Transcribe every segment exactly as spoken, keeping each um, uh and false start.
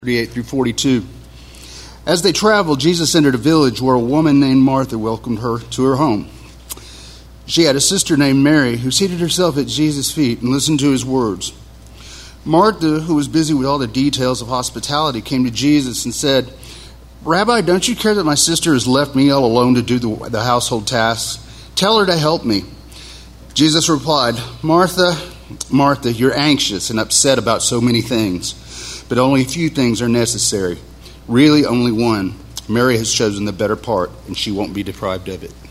thirty-eight through forty-two. As they traveled, Jesus entered a village where a woman named Martha welcomed her to her home. She had a sister named Mary who seated herself at Jesus' feet and listened to his words. Martha, who was busy with all the details of hospitality, came to Jesus and said, "Rabbi, don't you care that my sister has left me all alone to do the, the household tasks? Tell her to help me." Jesus replied, "Martha, Martha, you're anxious and upset about so many things. But only a few things are necessary. Really, only one. Mary has chosen the better part, and she won't be deprived of it."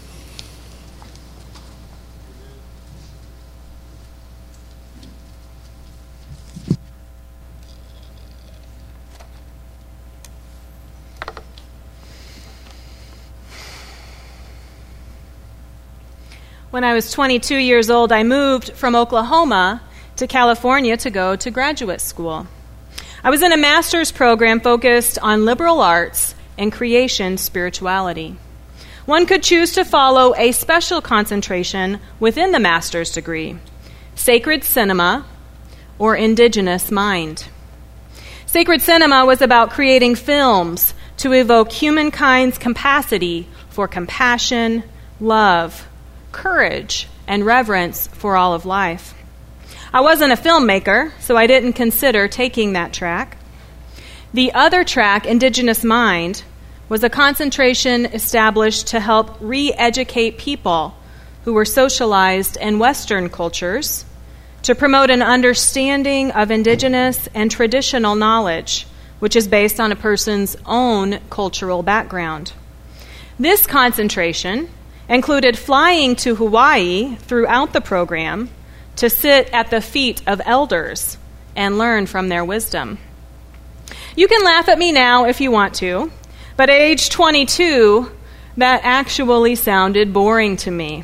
When I was twenty-two years old, I moved from Oklahoma to California to go to graduate school. I was in a master's program focused on liberal arts and creation spirituality. One could choose to follow a special concentration within the master's degree: sacred cinema or indigenous mind. Sacred cinema was about creating films to evoke humankind's capacity for compassion, love, courage, and reverence for all of life. I wasn't a filmmaker, so I didn't consider taking that track. The other track, Indigenous Mind, was a concentration established to help re-educate people who were socialized in Western cultures to promote an understanding of indigenous and traditional knowledge, which is based on a person's own cultural background. This concentration included flying to Hawaii throughout the program to sit at the feet of elders and learn from their wisdom. You can laugh at me now if you want to, but at age twenty-two, that actually sounded boring to me.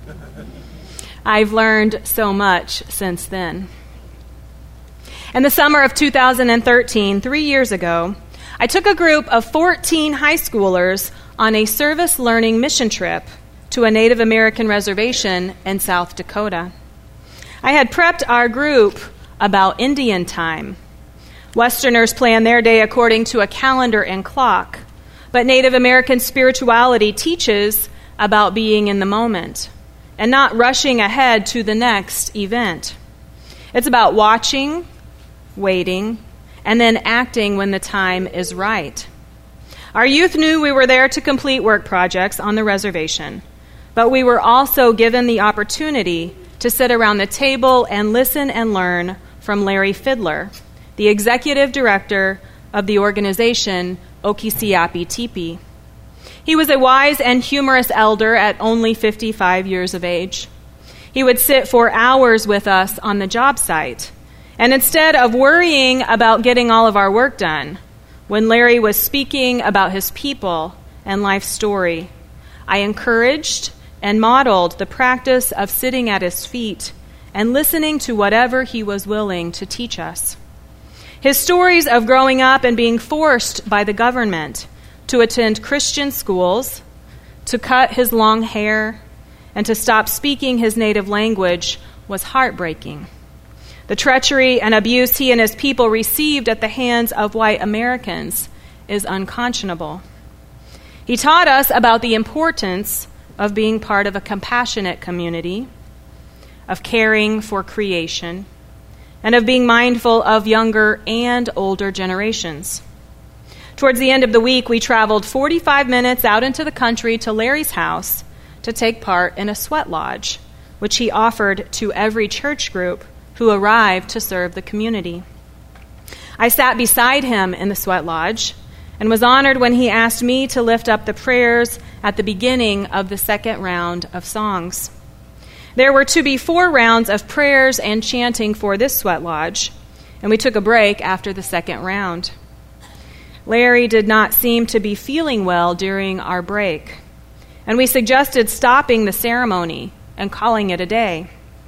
I've learned so much since then. In the summer of two thousand thirteen, three years ago, I took a group of fourteen high schoolers on a service learning mission trip to a Native American reservation in South Dakota. I had prepped our group about Indian time. Westerners plan their day according to a calendar and clock, but Native American spirituality teaches about being in the moment and not rushing ahead to the next event. It's about watching, waiting, and then acting when the time is right. Our youth knew we were there to complete work projects on the reservation, but we were also given the opportunity to sit around the table and listen and learn from Larry Fidler, the executive director of the organization Okisiapi Tipi. He was a wise and humorous elder at only fifty-five years of age. He would sit for hours with us on the job site, and instead of worrying about getting all of our work done, when Larry was speaking about his people and life story, I encouraged and modeled the practice of sitting at his feet and listening to whatever he was willing to teach us. His stories of growing up and being forced by the government to attend Christian schools, to cut his long hair, and to stop speaking his native language was heartbreaking. The treachery and abuse he and his people received at the hands of white Americans is unconscionable. He taught us about the importance of being part of a compassionate community, of caring for creation, and of being mindful of younger and older generations. Towards the end of the week, we traveled forty-five minutes out into the country to Larry's house to take part in a sweat lodge, which he offered to every church group who arrived to serve the community. I sat beside him in the sweat lodge and was honored when he asked me to lift up the prayers at the beginning of the second round of songs. There were to be four rounds of prayers and chanting for this sweat lodge, and we took a break after the second round. Larry did not seem to be feeling well during our break, and we suggested stopping the ceremony and calling it a day.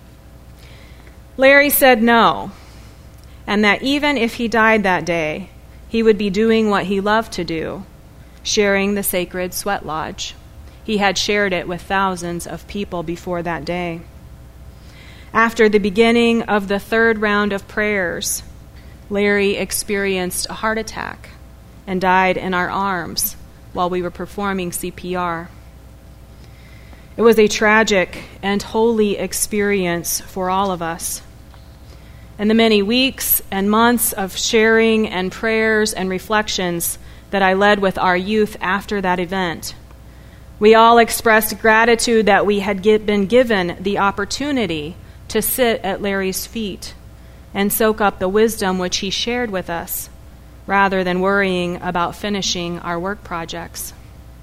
Larry said no, and that even if he died that day, he would be doing what he loved to do, sharing the sacred sweat lodge. He had shared it with thousands of people before that day. After the beginning of the third round of prayers, Larry experienced a heart attack and died in our arms while we were performing C P R. It was a tragic and holy experience for all of us. And the many weeks and months of sharing and prayers and reflections that I led with our youth after that event, we all expressed gratitude that we had get, been given the opportunity to sit at Larry's feet and soak up the wisdom which he shared with us, rather than worrying about finishing our work projects.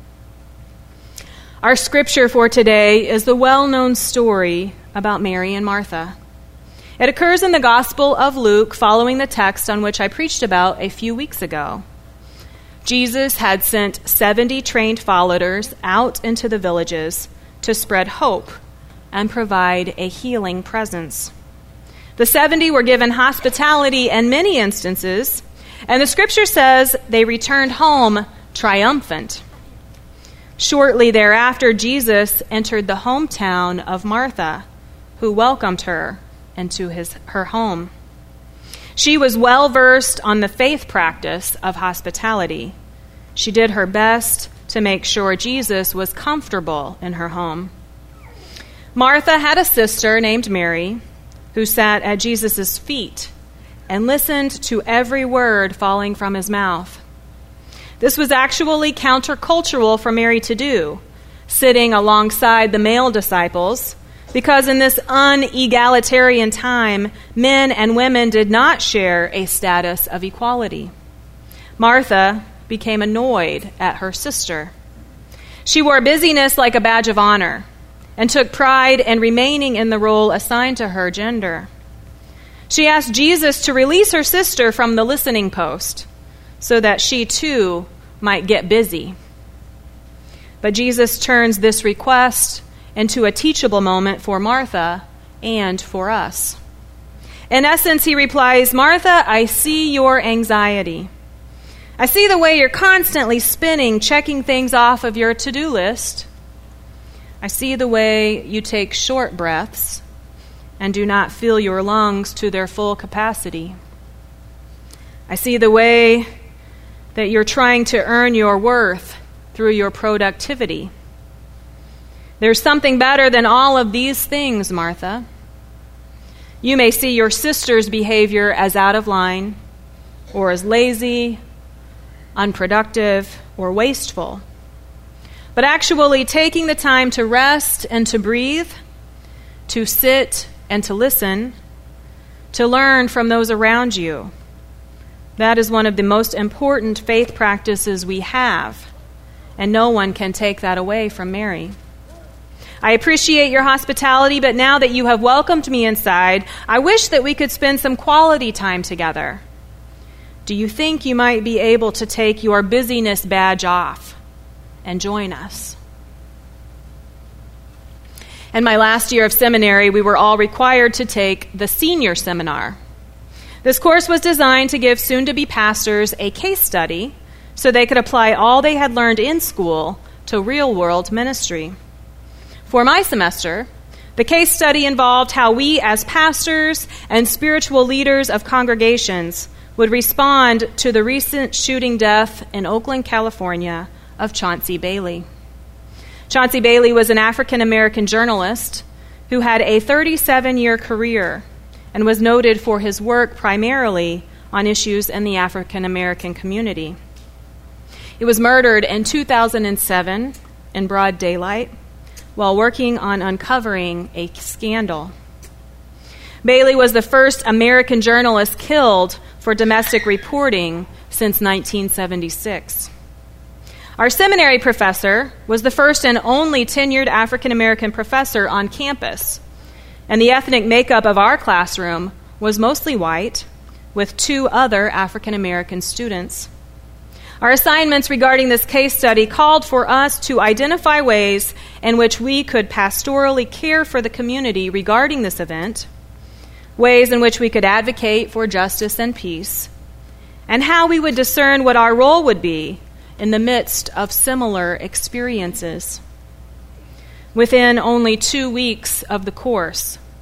Our scripture for today is the well-known story about Mary and Martha. It occurs in the Gospel of Luke, following the text on which I preached about a few weeks ago. Jesus had sent seventy trained followers out into the villages to spread hope and provide a healing presence. The seventy were given hospitality in many instances, and the scripture says they returned home triumphant. Shortly thereafter, Jesus entered the hometown of Martha, who welcomed her into his, her home. She was well versed on the faith practice of hospitality. She did her best to make sure Jesus was comfortable in her home. Martha had a sister named Mary who sat at Jesus' feet and listened to every word falling from his mouth. This was actually countercultural for Mary to do, sitting alongside the male disciples, because in this unegalitarian time, men and women did not share a status of equality. Martha became annoyed at her sister. She wore busyness like a badge of honor and took pride in remaining in the role assigned to her gender. She asked Jesus to release her sister from the listening post so that she too might get busy. But Jesus turns this request into a teachable moment for Martha and for us. In essence, he replies, "Martha, I see your anxiety. I see the way you're constantly spinning, checking things off of your to-do list. I see the way you take short breaths and do not fill your lungs to their full capacity. I see the way that you're trying to earn your worth through your productivity. There's something better than all of these things, Martha. You may see your sister's behavior as out of line, or as lazy, unproductive, or wasteful. But actually taking the time to rest and to breathe, to sit and to listen, to learn from those around you, that is one of the most important faith practices we have, and no one can take that away from Mary. I appreciate your hospitality, but now that you have welcomed me inside, I wish that we could spend some quality time together. Do you think you might be able to take your busyness badge off and join us?" In my last year of seminary, we were all required to take the senior seminar. This course was designed to give soon-to-be pastors a case study so they could apply all they had learned in school to real-world ministry. For my semester, the case study involved how we as pastors and spiritual leaders of congregations would respond to the recent shooting death in Oakland, California, of Chauncey Bailey. Chauncey Bailey was an African-American journalist who had a thirty-seven-year career and was noted for his work primarily on issues in the African-American community. He was murdered in two thousand seven in broad daylight while working on uncovering a scandal. Bailey was the first American journalist killed for domestic reporting since nineteen seventy-six. Our seminary professor was the first and only tenured African-American professor on campus, and the ethnic makeup of our classroom was mostly white, with two other African-American students. Our assignments regarding this case study called for us to identify ways in which we could pastorally care for the community regarding this event, ways in which we could advocate for justice and peace, and how we would discern what our role would be in the midst of similar experiences. Within only two weeks of the course,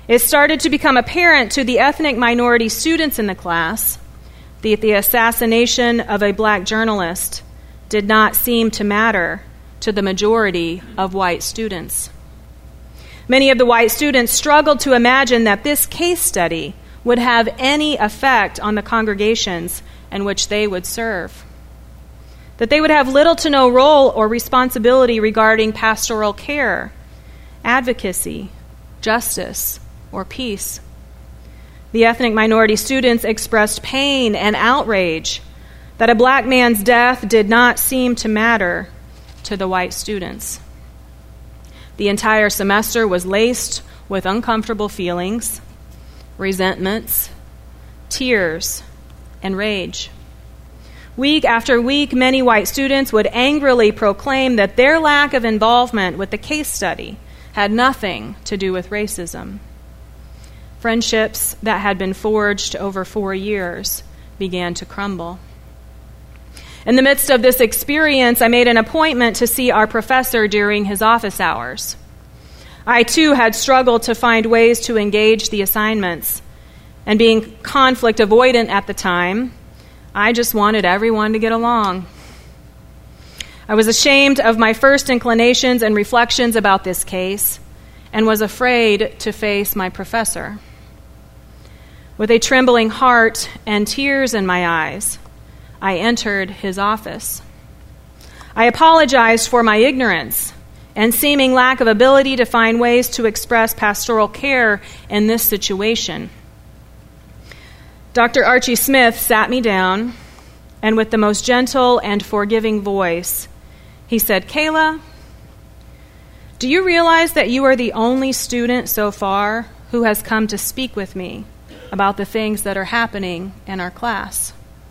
it started to become apparent to the ethnic minority students in the class that the assassination of a black journalist did not seem to matter to the majority of white students. Many of the white students struggled to imagine that this case study would have any effect on the congregations in which they would serve, that they would have little to no role or responsibility regarding pastoral care, advocacy, justice, or peace. The ethnic minority students expressed pain and outrage that a black man's death did not seem to matter to the white students. The entire semester was laced with uncomfortable feelings, resentments, tears, and rage. Week after week, many white students would angrily proclaim that their lack of involvement with the case study had nothing to do with racism. Friendships that had been forged over four years began to crumble. In the midst of this experience, I made an appointment to see our professor during his office hours. I, too, had struggled to find ways to engage the assignments, and being conflict avoidant at the time, I just wanted everyone to get along. I was ashamed of my first inclinations and reflections about this case, and was afraid to face my professor. With a trembling heart and tears in my eyes, I entered his office. I apologized for my ignorance and seeming lack of ability to find ways to express pastoral care in this situation. Doctor Archie Smith sat me down, and with the most gentle and forgiving voice, he said, "Kayla, do you realize that you are the only student so far who has come to speak with me about the things that are happening in our class?"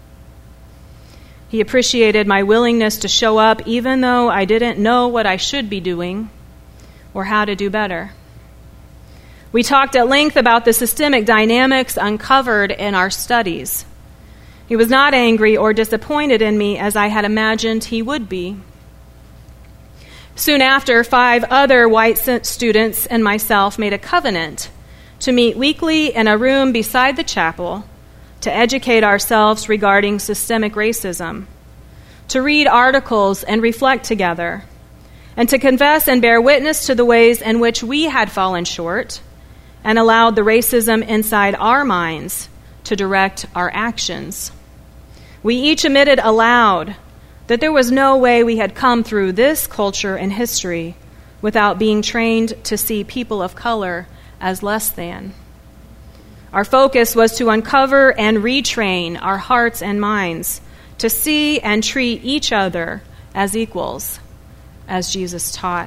He appreciated my willingness to show up even though I didn't know what I should be doing or how to do better. We talked at length about the systemic dynamics uncovered in our studies. He was not angry or disappointed in me as I had imagined he would be. Soon after, five other white students and myself made a covenant to meet weekly in a room beside the chapel to educate ourselves regarding systemic racism, to read articles and reflect together, and to confess and bear witness to the ways in which we had fallen short and allowed the racism inside our minds to direct our actions. We each admitted aloud that there was no way we had come through this culture and history without being trained to see people of color as less than. Our focus was to uncover and retrain our hearts and minds to see and treat each other as equals, as Jesus taught.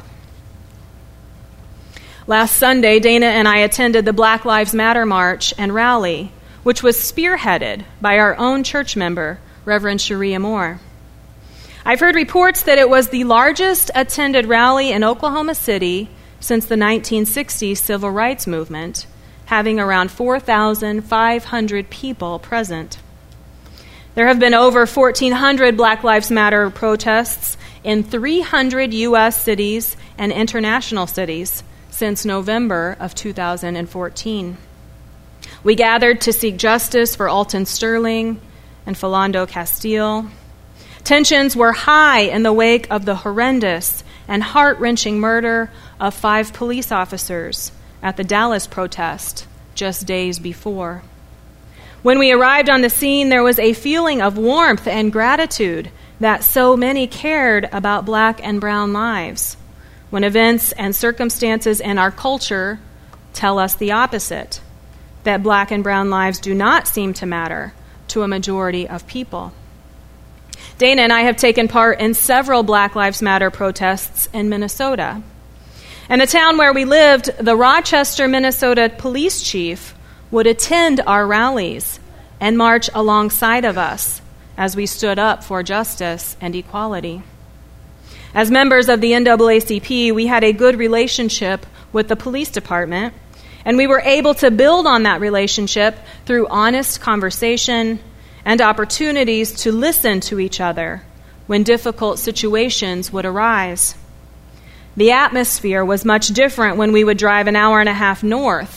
Last Sunday, Dana and I attended the Black Lives Matter March and rally, which was spearheaded by our own church member, Reverend Sharia Moore. I've heard reports that it was the largest attended rally in Oklahoma City since the nineteen sixties civil rights movement, having around four thousand five hundred people present. There have been over fourteen hundred Black Lives Matter protests in three hundred U S cities and international cities since November of two thousand fourteen. We gathered to seek justice for Alton Sterling and Philando Castile. Tensions were high in the wake of the horrendous and heart-wrenching murder of five police officers at the Dallas protest just days before. When we arrived on the scene, there was a feeling of warmth and gratitude that so many cared about black and brown lives, when events and circumstances in our culture tell us the opposite, that black and brown lives do not seem to matter to a majority of people. Dana and I have taken part in several Black Lives Matter protests in Minnesota. In the town where we lived, the Rochester, Minnesota police chief would attend our rallies and march alongside of us as we stood up for justice and equality. As members of the N double A C P, we had a good relationship with the police department, and we were able to build on that relationship through honest conversation and opportunities to listen to each other when difficult situations would arise. The atmosphere was much different when we would drive an hour and a half north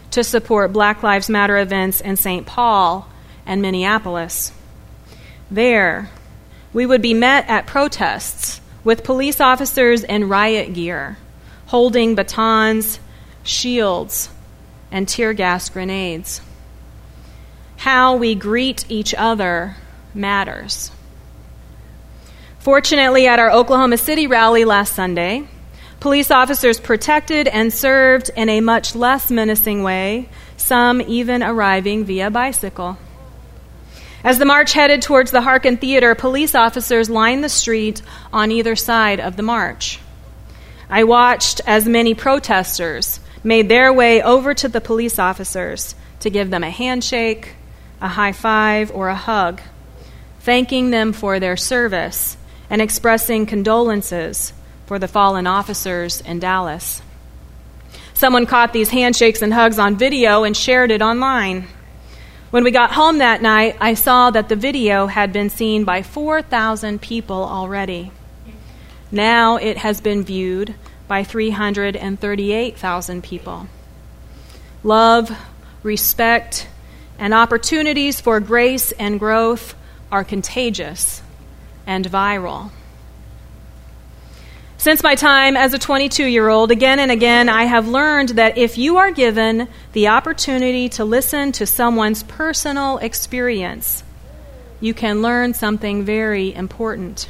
to support Black Lives Matter events in Saint Paul and Minneapolis. There, we would be met at protests with police officers in riot gear, holding batons, shields, and tear gas grenades. How we greet each other matters. Fortunately, at our Oklahoma City rally last Sunday, police officers protected and served in a much less menacing way, some even arriving via bicycle. As the march headed towards the Harkin Theater, police officers lined the street on either side of the march. I watched as many protesters made their way over to the police officers to give them a handshake, a high five, or a hug, thanking them for their service and expressing condolences for the fallen officers in Dallas. Someone caught these handshakes and hugs on video and shared it online. When we got home that night, I saw that the video had been seen by four thousand people already. Now it has been viewed by three hundred thirty-eight thousand people. Love, respect, and opportunities for grace and growth are contagious and viral. Since my time as a twenty-two-year-old, again and again, I have learned that if you are given the opportunity to listen to someone's personal experience, you can learn something very important.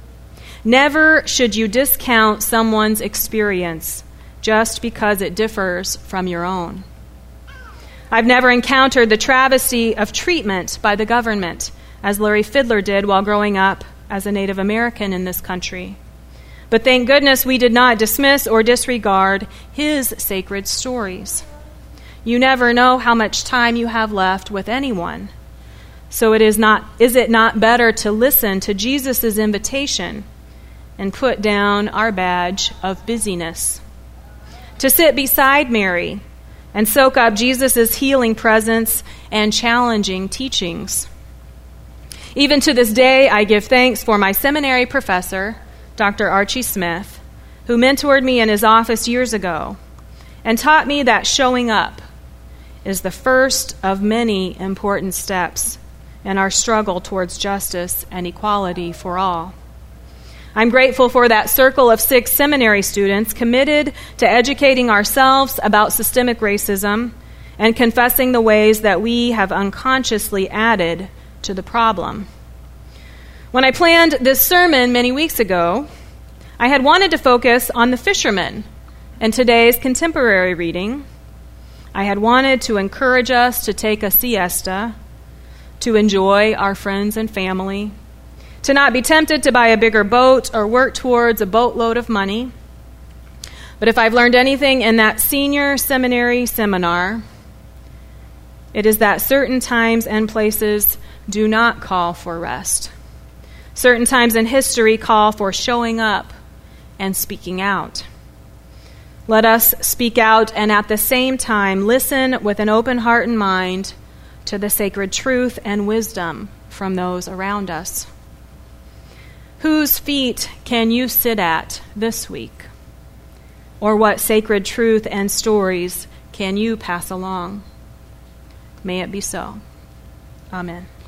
Never should you discount someone's experience just because it differs from your own. I've never encountered the travesty of treatment by the government, as Larry Fidler did while growing up as a Native American in this country. But thank goodness we did not dismiss or disregard his sacred stories. You never know how much time you have left with anyone. So it is not is it not better to listen to Jesus' invitation and put down our badge of busyness? To sit beside Mary and soak up Jesus' healing presence and challenging teachings. Even to this day, I give thanks for my seminary professor, Doctor Archie Smith, who mentored me in his office years ago and taught me that showing up is the first of many important steps in our struggle towards justice and equality for all. I'm grateful for that circle of six seminary students committed to educating ourselves about systemic racism and confessing the ways that we have unconsciously added to the problem. When I planned this sermon many weeks ago, I had wanted to focus on the fishermen in today's contemporary reading. I had wanted to encourage us to take a siesta, to enjoy our friends and family, to not be tempted to buy a bigger boat or work towards a boatload of money. But if I've learned anything in that senior seminary seminar, it is that certain times and places do not call for rest. Certain times in history call for showing up and speaking out. Let us speak out and at the same time listen with an open heart and mind to the sacred truth and wisdom from those around us. Whose feet can you sit at this week? Or what sacred truth and stories can you pass along? May it be so. Amen.